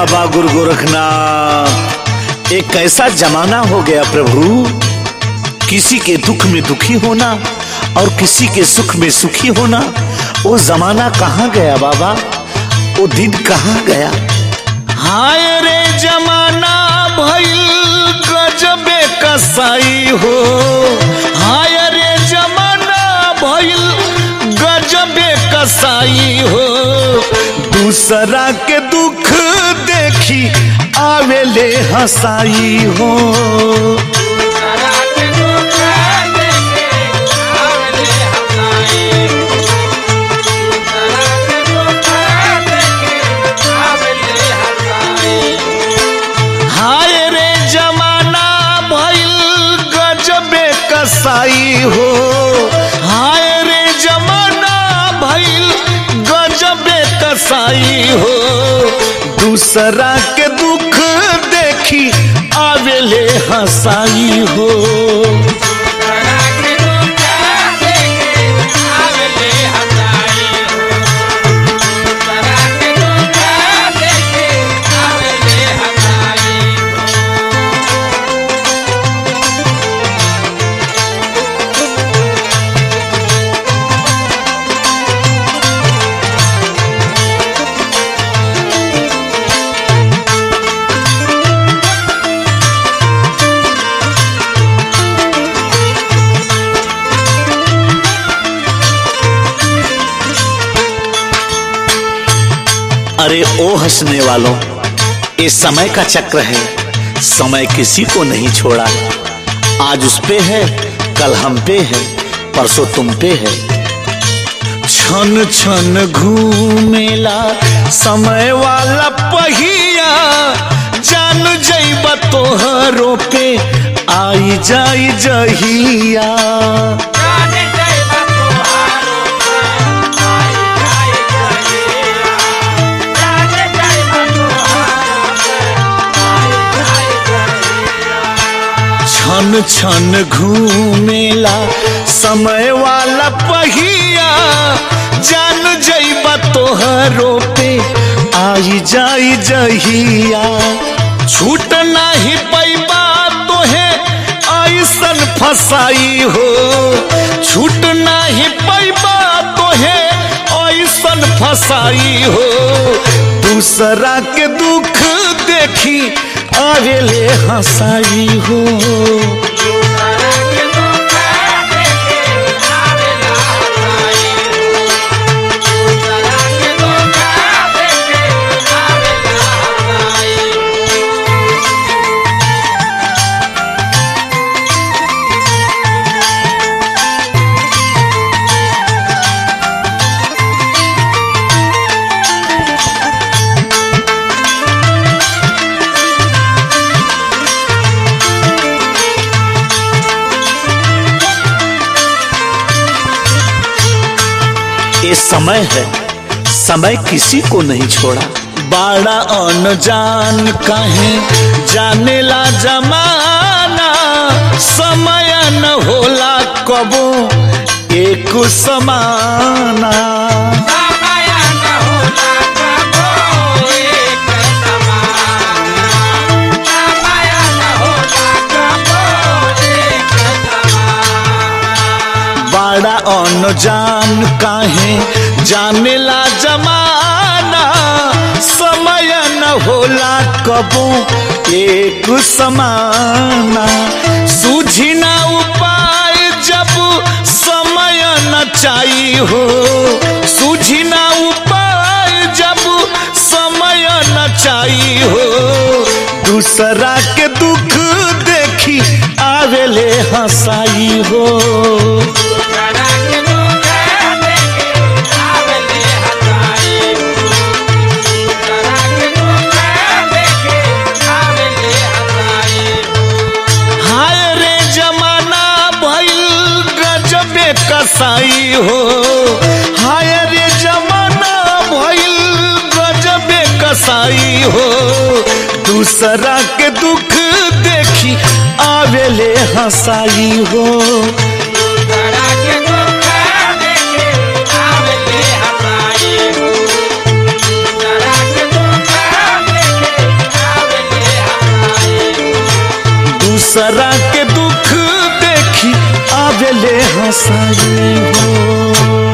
बाबा गुरु गोरखनाथ। एक ऐसा जमाना हो गया प्रभु, किसी के दुख में दुखी होना और किसी के सुख में सुखी होना। वो जमाना कहाँ गया बाबा, वो दिन कहाँ गया? हाय रे जमाना भइल गजबे कसाई हो, हाय रे जमाना भइल गजबे कसाई हो। दूसरा के दुख देखी आवेले हंसाई हो, हाय रे जमाना भइल गजबे कसाई हो, हाय रे जमाना भइल गजबे कसाई हो। दूसरा के दुख देखी आवेले हंसाई हो, अरे ओ हंसने वालों, ये समय का चक्र है, समय किसी को नहीं छोड़ा। आज उस पे है, कल हम पे है, परसों तुम पे है। छन छन घूमेला समय वाला पहिया, जान जइबा तोहरो पे आई जाई जहिया। छन छन घूमेला समय वाला पहिया, जान जइबा तोहरो पे आई जाई जहिया। छूट नाही पैबा तोहे ऐसन फसाई हो, छूट नाही पैबा तोहे ऐसन फसाई हो। दूसरा के दुख देखी आवेले हंसाई हो, ये समय है, समय किसी को नहीं छोड़ा। बाड़ा अनजान काहे जानेला जमाना, समय न होला कबो एक समाना। बड़ा अनजान काहे जानेला जमाना, समय न होला कबो एक समाना। सूझी ना उपाय जब समय न चाही हो, सूझी ना उपाय जब समय न चाही हो। दूसरा के दुख देखी आवेले हंसाई हो, कसाई हो, हाय रे जमाना भइल गजबे कसाई हो। दूसरा के दुख देखी आवेले हंसाई हो, दूसरा के दुख देखी आवेले हंसाई हो।